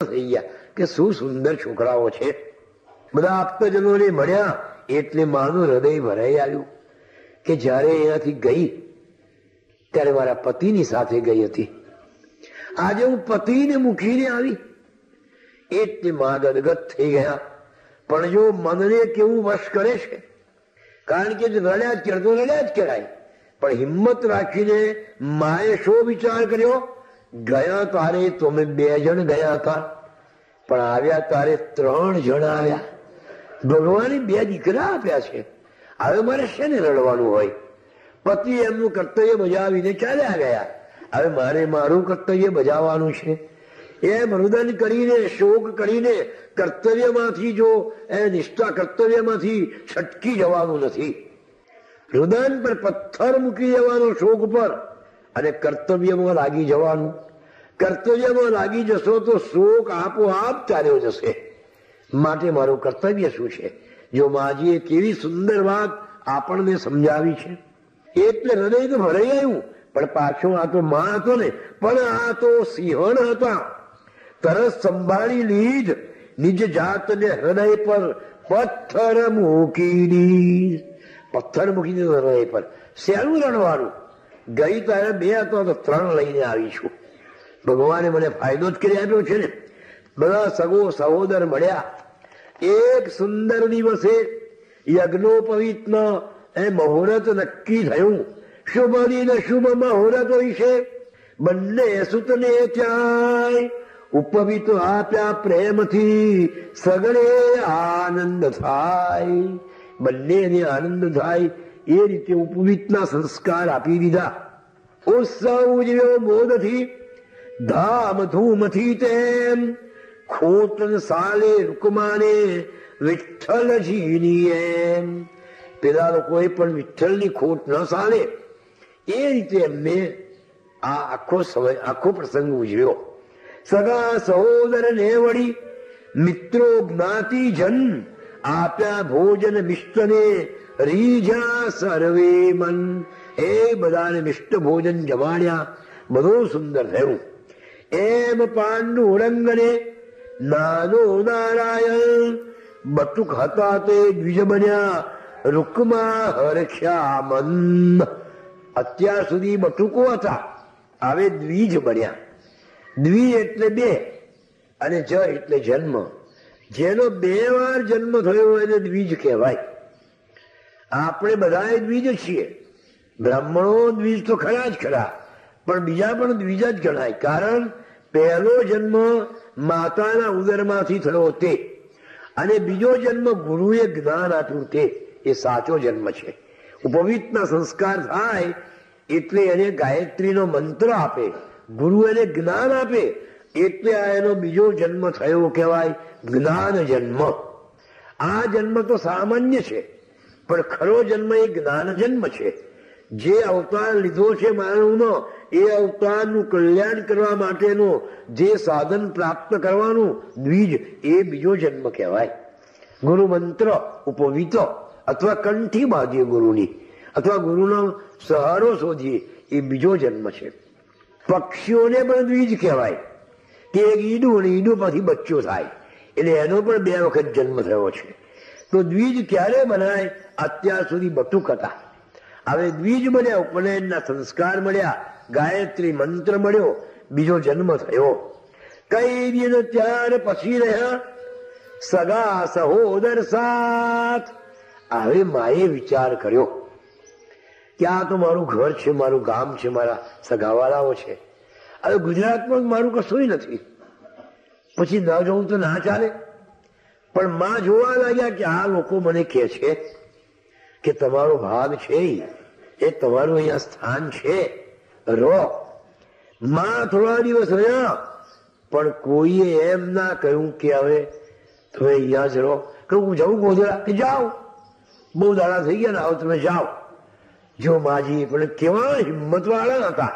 થઈ ગયા કે શું સુંદર છોકરાઓ છે. બધા આપતજનોને મળ્યા એટલે માનું હૃદય ભરાઈ આવ્યું કે જયારે અહીંયાથી ગઈ ત્યારે મારા પતિની સાથે ગઈ હતી, આજે હું પતિને મૂકીને આવી. એટલે મા ગદગદ થઈ ગયા. પણ જો મનને કેવું વશ કરે છે, કારણ કે રડ્યા જ કરતો રડ્યા જ કરાય. પણ હિંમત રાખીને માએ શો વિચાર કર્યો, ગયા તારે તો અમે 2 જણ ગયા હતા, પણ આવ્યા તારે 3 જણ આવ્યા. ભગવાને 2 દીકરા આપ્યા છે, હવે મારે શેને રડવાનું હોય? પતિ એમનું કર્તવ્ય બજાવીને ચાલ્યા ગયા, હવે મારે મારું કર્તવ્ય બજાવવાનું છે. એમ રુદન કરીને શોક કરીને કર્તવ્યમાંથી જો નિષ્ઠા કર્તવ્યમાંથી છટકી જવાનું નથી. રુદન પર પથ્થર મૂકી જવાનો શોક પર અને કર્તવ્યમાં લાગી જવાનું. કર્તવ્યમાં લાગી જશો તો શોક આપોઆપ ચાલ્યો જશે. માટે મારું કર્તવ્ય શું છે? જો માજીએ કેવી સુંદર વાત આપણને સમજાવી છે. એટલે હૃદય તો ભરાઈ આવ્યું. પણ પાછો આ તો માં હતો ને, પણ આ તો સિંહણ હતા. તરસ સંભાળી લીધ નિજ જાતને હૃદય પર પથ્થર મૂકી દીધ. પથ્થર મૂકી દીધો હૃદય પર. શેનું રડવાનું? ગઈ તારે 2 હતો તો 3 લઈને આવીશું. ભગવાને મને ફાયદો જ કરી આપ્યો છે ને. બધા સગો સહોદર મળ્યા. એક સુંદર દિવસે યજ્ઞોપવિતન મુહૂર્ત નક્કી થયું. શુભ દિન શુભ મુહૂર્ત વિશે બંને સુતને ત્યાં ઉપવિત આપ્યા પ્રેમથી સગળે આનંદ થાય. બંનેને આનંદ થાય એ રીતે ઉપવિતના સંસ્કાર આપી દીધા. ઉત્સવ ઉજવ્યો મોદથી ધામધૂમથી. તેમ ખોટન સાલે રૂકમાને વિઠ્ઠલજીની એમ. પેલા લોકોએ પણ વિઠ્ઠલની ખોટ ન સાલે એ રીતે એમને આ આખો પ્રસંગ ઉજવ્યો. સગા સહોદર ને વળી મિત્રો જ્ઞાતિજન આપ્યા ભોજન મિષ્ટને રીઝા સર્વે મન. એ બધાને મિષ્ટ ભોજન જમાડ્યા. બધું સુંદર થયું. એમ પાંડુરંગને નાનો નારાયણ બટુક હતા તે દ્વિજ બન્યા રૂકમા હરખ્યા મન. અત્યાર સુધી બટુકો હતા, હવે દ્વિજ બન્યા. દ્વિ એટલે 2 અને જ એટલે જન્મ. જેનો 2 વાર જન્મ થયો એને દ્વિજ કહેવાય. આપણે બધા દ્વિજ છીએ. બ્રાહ્મણો દ્વિજ તો ખરા જ ખરા, પણ બીજા પણ દ્વિજ જ ગણાય. કારણ પહેલો જન્મ માતાના ઉદરમાંથી થયો તે, અને બીજો જન્મ ગુરુએ જ્ઞાન આપ્યું તે, એ સાચો જન્મ છે. ઉપવિતના સંસ્કાર થાય એટલે એને ગાયત્રીનો મંત્ર આપે, ગુરુ એને જ્ઞાન આપે, એટલે આ એનો બીજો જન્મ થયો કહેવાય, જ્ઞાન જન્મ. આ જન્મ તો સામાન્ય છે, પણ ખરો જન્મ એ જ્ઞાન જન્મ છે. જે અવતાર લીધો છે માનવનો, એ અવતારનું કલ્યાણ કરવા માટેનું જે સાધન પ્રાપ્ત કરવાનું દ્વિજ, એ બીજો જન્મ કહેવાય. ગુરુ મંત્ર ઉપવિત અથવા કંઠી બાંધીએ ગુરુની, અથવા ગુરુનો સહારો શોધીએ, એ બીજો જન્મ છે. પક્ષીઓને પણ દ્વિજ કહેવાય કે એક ઈડું અને ઈડું પછી બચ્ચો થાય, એટલે એનો પણ 2 વખત જન્મ થયો છે. તો દ્વિજ ક્યારે બનાય? અત્યાર સુધી બટુક હતા, હવે દ્વિજ બન્યા. ઉપનયનના સંસ્કાર મળ્યા, ગાયત્રી મંત્ર મળ્યો, બીજો જન્મ થયો. કઈ દિન ત્યાર પછી રહ્યા સગા સહોદર સાથ. હવે માએ વિચાર કર્યો કે આ તો મારું ઘર છે, મારું ગામ છે, મારા સગાવાળાઓ છે. હવે ગુજરાતમાં મારું કશું નથી, પછી ન જવું તો ના ચાલે. પણ માં જોવા લાગ્યા કે આ લોકો મને કહે છે કે તમારો ભાગ છે, એ તમારું અહીંયા સ્થાન છે, રહો. માં થોડા દિવસ રહ્યા, પણ કોઈએ એમ ના કહ્યું કે હવે તમે અહીંયા જ રહો. કે હું જઉં ગોધરા? કે જાઓ, બહુ દાડા થઈ ગયા ને, આવો તમે જાઓ. જો માજી પણ કેવા હિંમત વાળા હતા,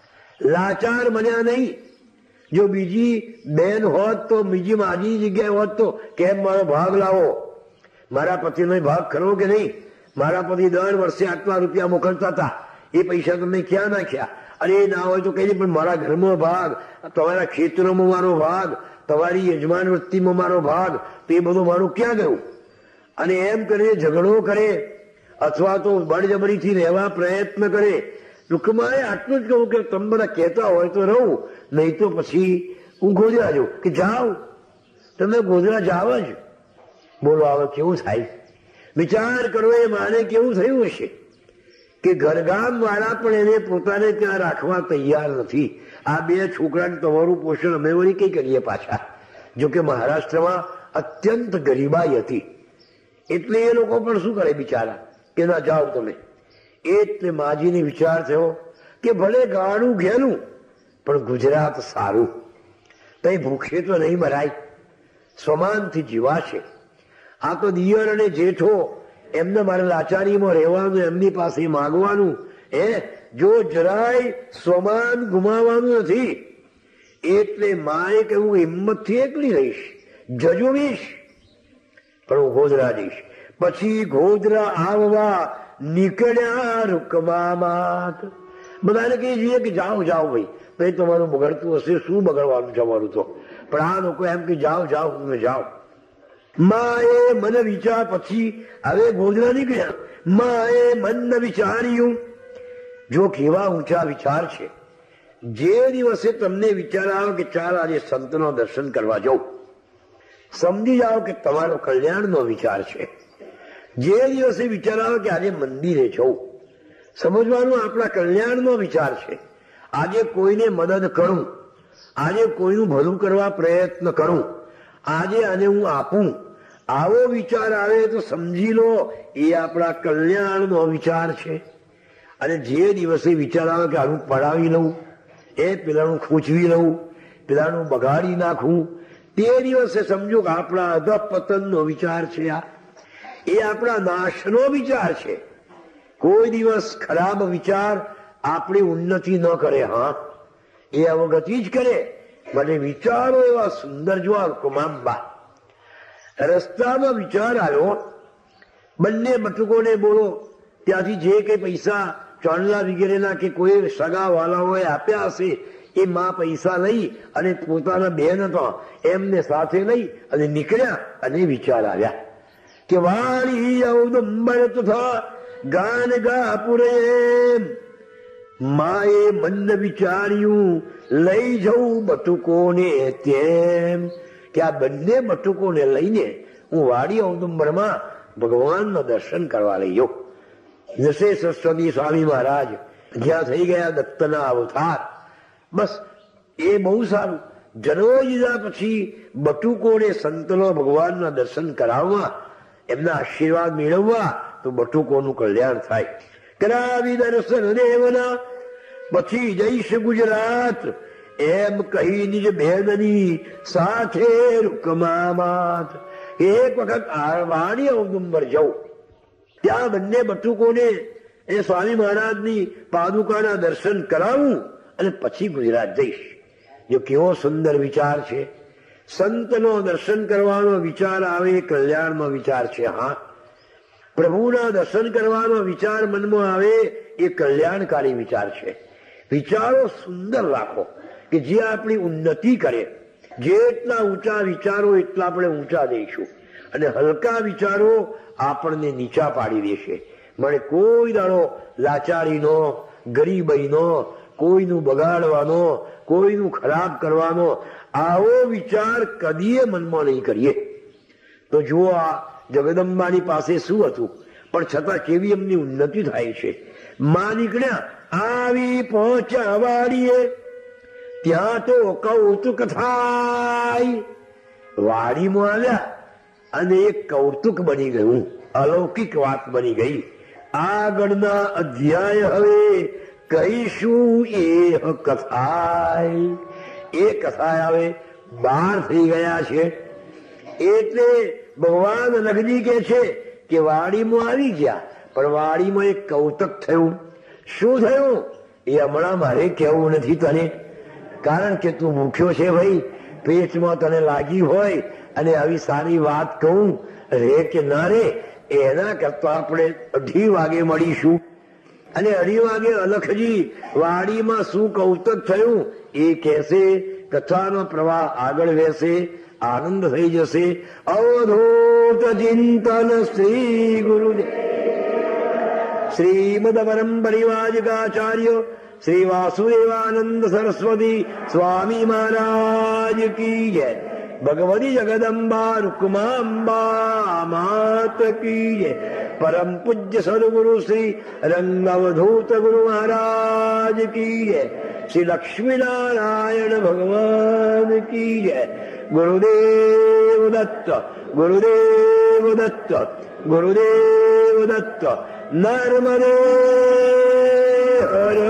લાચાર બન્યા નહીં. જો બીજી બેન હોત તો, બીજી માજીની જગ્યાએ હોત તો કેમ મારો ભાગ લાવો, મારા પતિનો ભાગ ખરો કે નહીં? મારા પતિ દર વર્ષે આટલા રૂપિયા મોકલતા હતા, એ પૈસા તમે ક્યાં નાખ્યા? અરે ના હોય તો કઈ નહીં, પણ મારા ઘરમાં ભાગ, તમારા ખેતરોમાં મારો ભાગ, તમારી યજમાન વૃત્તિમાં મારો ભાગ, તો એ બધું મારું ક્યાં ગયું? અને એમ કરે, ઝઘડો કરે અથવા તો બળજબરીથી રહેવા પ્રયત્ન કરે. ટૂંકમાં આટલું જ કહું કે તમે બધા કહેતા હોય તો રહું, નહીં તો પછી હું ગોધરા જાઉં. કે જાઓ, તમે ગોધરા જાવ જ. બોલો હવે કેવું થાય? વિચાર કરો, એ માને કેવું થયું હશે કે ઘરગામ વાળા પણ એને પોતાને ત્યાં રાખવા તૈયાર નથી. આ બે છોકરાને તમારું પોષણ અમે વળી કઈ કરીએ પાછા? જોકે મહારાષ્ટ્રમાં અત્યંત ગરીબાઈ હતી, એટલે એ લોકો પણ શું કરે બિચારા કે ના જાઓ તમે. એટલે માજીને વિચાર થયો કે ભલે ગાડું ઘેલું પણ ગુજરાત સારું, તઈ ભૂખે તો નહીં મરાય, સમાનથી જીવાશે. આ તો દિયર અને જેઠો, એમને મારે લાચારીમાં રહેવાનું, એમની પાસે માગવાનું. જો જરાય સમાન ગુમાવવાનું નથી. એટલે માએ કહ્યું હિંમતથી એકલી રહીશ, જજુમીશ, પણ હું ગોધરા જઈશ. પછી ગોધરા આવવા નીકળ્યા રૂકમામાત. બધાને કહીએ છીએ કે જાઓ જાઓ ભાઈ, ભાઈ તમારું બગડતું હશે, શું બગડવાનું તમારું તો, પણ આ લોકો એમ કે જાઓ જાઓ તમે જાઓ. માએ મન વિચાર, પછી હવે ગોધરા નીકળ્યા. માએ મન વિચાર્યું. જો કેવા ઊંચા વિચાર છે. જે દિવસે તમને વિચાર આવે કે ચાલ આજે સંતનો દર્શન કરવા જાઉં, સમજી જાઓ કે તમારો કલ્યાણનો વિચાર છે. જે દિવસે વિચાર આવે કે આજે મંદિરે જવું, સમજવાનું આપણા કલ્યાણનો વિચાર છે. આજે કોઈને મદદ કરું, આજે કોઈનું ભલું કરવા પ્રયત્ન કરું, આજે આને હું આપું, આવો વિચાર આવે તો સમજી લો એ આપણા કલ્યાણનો વિચાર છે. અને જે દિવસે વિચાર આવે કે આનું પડાવી લઉં, પેલાનું ખૂંચવી લઉં, પેલાનું બગાડી નાખવું, તે દિવસે સમજો કે આપણા અધપતનનો વિચાર છે. એ આપણા નાશનો વિચાર છે. કોઈ દિવસ ખરાબ વિચાર આપણી ઉન્નતિ ન કરે. હા, એ અવગતિ જ કરે. મને વિચારો એવા સુંદર. જો કુમાંબા રસ્તામાં વિચાર આવ્યો, બંને બટુકોને બોલો ત્યાંથી જે કઈ પૈસા ચોંડલા વગેરેના કે કોઈ સગા વાલાઓએ આપ્યા હશે, એ માં પૈસા લઈ અને પોતાના બેન હતા એમને સાથે લઈ અને નીકળ્યા. અને વિચાર આવ્યા કે વાળી ઔદંબર તથા ગાન ગાપુરે. માએ મન વિચાર્યું લઈ જવું બટુકોને તેમ, કે આ બંને બટુકોને લઈને હું વાડી ઔદુંબરમાં ભગવાનના દર્શન કરવા લઈ જાઉં. જશે સરસ્વતી સ્વામી મહારાજ જ્યાં થઈ ગયા દત્તના અવતાર. બસ એ બહુ સારું. જન્મ લીધા પછી બટુકોને સંતનો ભગવાનના દર્શન કરાવવા, એમના આશીર્વાદ મેળવવા, તો બટુકોનું કલ્યાણ થાય. કરાવી દર્શન દેવના પછી જઈશ ગુજરાત, એમ કહી નિજ બહેનની સાથે રૂકમામાત. એક વખત વાણી ઔદુંબર જવું, ત્યાં બંને બટુકોને એ સ્વામી મહારાજની પાદુકાના દર્શન કરાવું અને પછી ગુજરાત જઈશ. જો કેવો સુંદર વિચાર છે. સંતનો દર્શન કરવાનો વિચાર આવે એ કલ્યાણનો વિચાર છે. હા, પ્રભુના દર્શન કરવાનો વિચાર મનમાં આવે એ કલ્યાણકારી વિચાર છે. વિચારો સુંદર રાખો કે જે આપણી ઉન્નતિ કરે. જેટલા ઊંચા વિચારો એટલા આપણે ઊંચા દઈશું, અને હલકા વિચારો આપણને નીચા પાડી દેશે. મને કોઈ દાડો લાચારીનો, ગરીબાઈનો, કોઈનું બગાડવાનો, કોઈનું ખરાબ કરવાનો આવો વિચાર કદીએ મનમાં નહીં કરીએ. તો જુઓ આ જગદંબાની પાસે શું હતું, પણ છતાં કેવી એમની ઉન્નતિ થાય છે. માં નીકળ્યા, આવી પહોંચ્યા વાડીએ, ત્યાં તો કૌતુક થાય. વાડીમાં આવ્યા અને એક કૌતુક બની ગયું, અલૌકિક વાત બની ગઈ. આગળના અધ્યાય હવે કહીશું એ કથાય. એ કથા હવે 12 થઈ ગયા છે. એટલે ભગવાન લગ્ની કે છે કે વાડીમાં આવી ગયા, પણ વાડીમાં એક કૌતુક થયું. શું થયું એ હમણાં મારે કહેવું નથી તને, કારણ કે તું ભૂખ્યો છે ભાઈ, પેટમાં તને લાગી હોય અને આવી સારી વાત કહું રે કે ના રે, એના કરતા આપણે 2:30 વાગે મળીશું. અને 2:30 વાગે અલખજી વાડીમાં શું કૌતુક થયું એ કહેશે કથાનો પ્રવાહ આગળ વેસે, આનંદ થઈ જશે. અવધૂત ચિંતન શ્રી ગુરુદેવ શ્રીમદ પરમ પરિવાજકાચાર્ય શ્રી વાસુદેવાનંદ સરસ્વતી સ્વામી મહારાજ કી જય. ભગવતી જગદંબા રૂકમાંબા માત કી જય. પરમ પૂજ્ય સદગુરુ શ્રી રંગવધૂત ગુરુ મહારાજ કી જય. શ્રી લક્ષ્મીનારાયણ ભગવાન કી જય. ગુરુદેવ દત્ત, ગુરુદેવ દત્ત, ગુરુદેવ દત્ત. નર્મદે હર.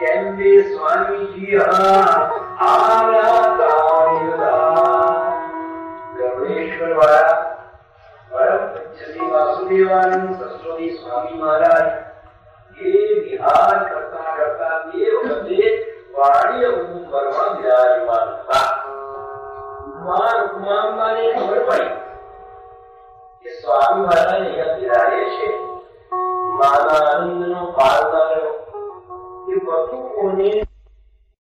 કેમ બે સ્વામીજી આવ્યા ગરુડેશ્વર વાળા પરમ પંચમી વાસુદેવાનંદ સરસ્વતી સ્વામી મહારાજ એ વિહાર કરતા કરતા તે વખતે વાણીય ઉંમરમાં વિરાજમાન હતા. માં રૂકમાંબાને ખબર પડી કે સ્વામી મહારાજ અહીંયા બિરાજે છે. માના આનંદનો પાર ના રહ્યો. એ બધું કોને